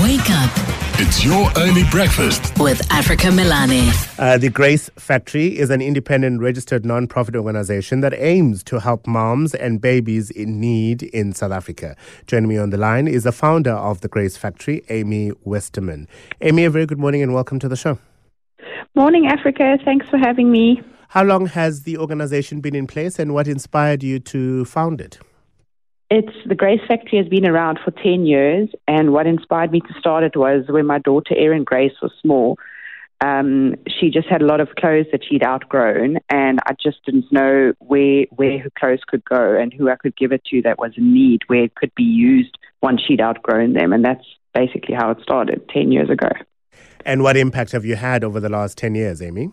Wake up. It's your early breakfast with Africa Milani. The Grace Factory is an independent registered non-profit organization that aims to help moms and babies in need in South Africa. Joining me on the line is the founder of the Grace Factory, Amy Westerman. Amy, a very good morning and welcome to the show. Morning, Africa. Thanks for having me. How long has the organization been in place and what inspired you to found it? The Grace Factory has been around for 10 years, and what inspired me to start it was when my daughter Erin Grace was small. She just had a lot of clothes that she'd outgrown, and I just didn't know where her clothes could go and who I could give it to that was in need, where it could be used once she'd outgrown them, and that's basically how it started 10 years ago. And what impact have you had over the last 10 years, Amy?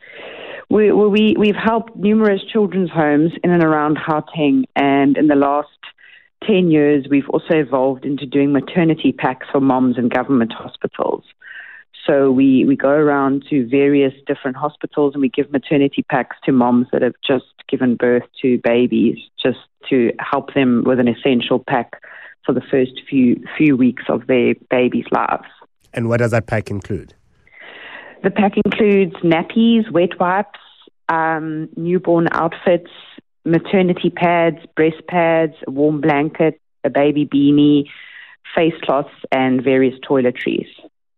We've helped numerous children's homes in and around Gauteng, and in the last 10 years, we've also evolved into doing maternity packs for moms in government hospitals. So we go around to various different hospitals and we give maternity packs to moms that have just given birth to babies, just to help them with an essential pack for the first few weeks of their baby's lives. And what does that pack include? The pack includes nappies, wet wipes, newborn outfits, maternity pads, breast pads, a warm blanket, a baby beanie, face cloths, and various toiletries.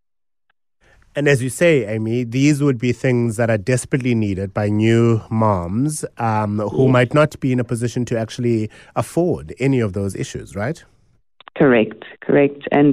And as you say, Amy, these would be things that are desperately needed by new moms who might not be in a position to actually afford any of those issues, right? Correct. And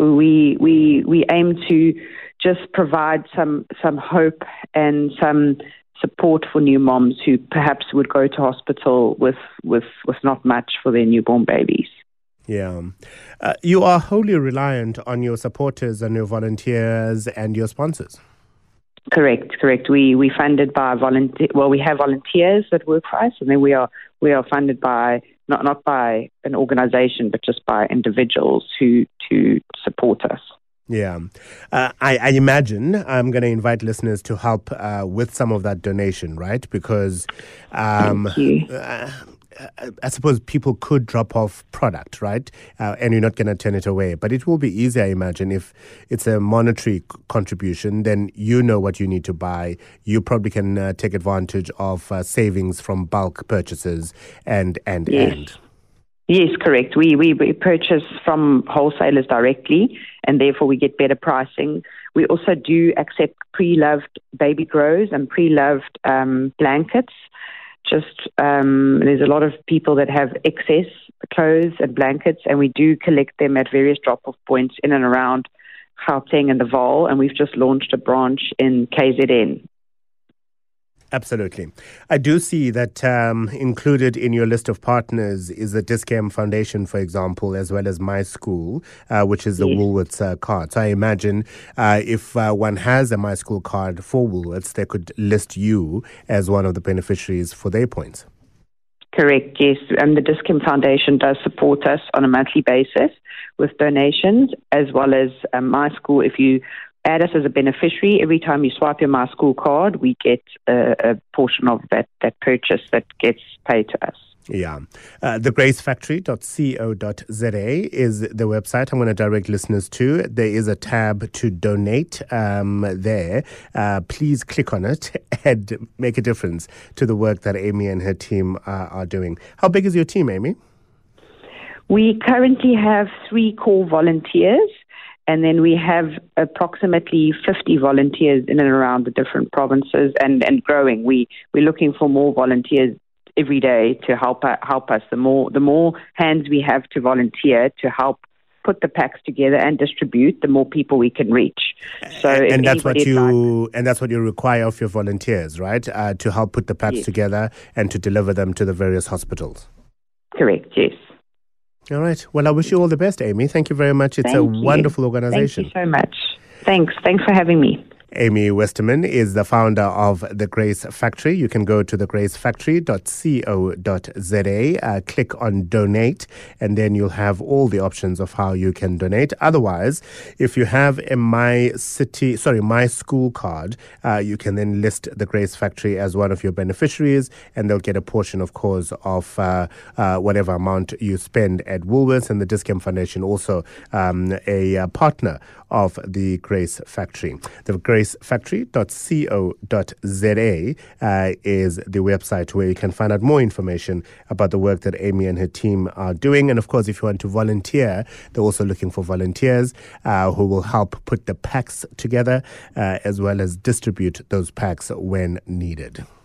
we aim to just provide some hope and some support for new moms who perhaps would go to hospital with not much for their newborn babies. Yeah. You are wholly reliant on your supporters and your volunteers and your sponsors. Correct. We funded by we have volunteers that work for us, and then we are funded by not by an organization, but just by individuals who support us. Yeah. I imagine I'm going to invite listeners to help with some of that donation, right? Because Thank you. I suppose people could drop off product, right? And you're not going to turn it away. But it will be easier, I imagine, if it's a monetary contribution, then you know what you need to buy. You probably can take advantage of savings from bulk purchases and. Yes, correct. We purchase from wholesalers directly, and therefore we get better pricing. We also do accept pre-loved baby grows and pre-loved blankets. There's a lot of people that have excess clothes and blankets, and we do collect them at various drop-off points in and around Gauteng and the Vaal, and we've just launched a branch in KZN. Absolutely. I do see that included in your list of partners is the Dis-Chem Foundation, for example, as well as My School, which is the Woolworths card. So I imagine if one has a My School card for Woolworths, they could list you as one of the beneficiaries for their points. Correct, yes. And the Dis-Chem Foundation does support us on a monthly basis with donations, as well as My School. If you add us as a beneficiary, every time you swipe your My School card, we get a portion of that purchase that gets paid to us. Yeah. thegracefactory.co.za is the website I'm going to direct listeners to. There is a tab to donate there. Please click on it and make a difference to the work that Amy and her team are doing. How big is your team, Amy? We currently have 3 core volunteers. And then we have approximately 50 volunteers in and around the different provinces and growing. We're looking for more volunteers every day to help us. The more hands we have to volunteer to help put the packs together and distribute, the more people we can reach. So and that's what you require of your volunteers, right? To help put the packs together and to deliver them to the various hospitals. Correct. Yes. All right. Well, I wish you all the best, Amy. Thank you very much. It's a wonderful organization. Thank you so much. Thanks for having me. Amy Westerman is the founder of The Grace Factory. You can go to thegracefactory.co.za, click on donate, and then you'll have all the options of how you can donate. Otherwise, if you have a My School card, you can then list The Grace Factory as one of your beneficiaries, and they'll get a portion, of course, of whatever amount you spend at Woolworths. And the Dis-Chem Foundation also a partner of The Grace Factory. The gracefactory.co.za is the website where you can find out more information about the work that Amy and her team are doing. And of course, if you want to volunteer, they're also looking for volunteers who will help put the packs together as well as distribute those packs when needed.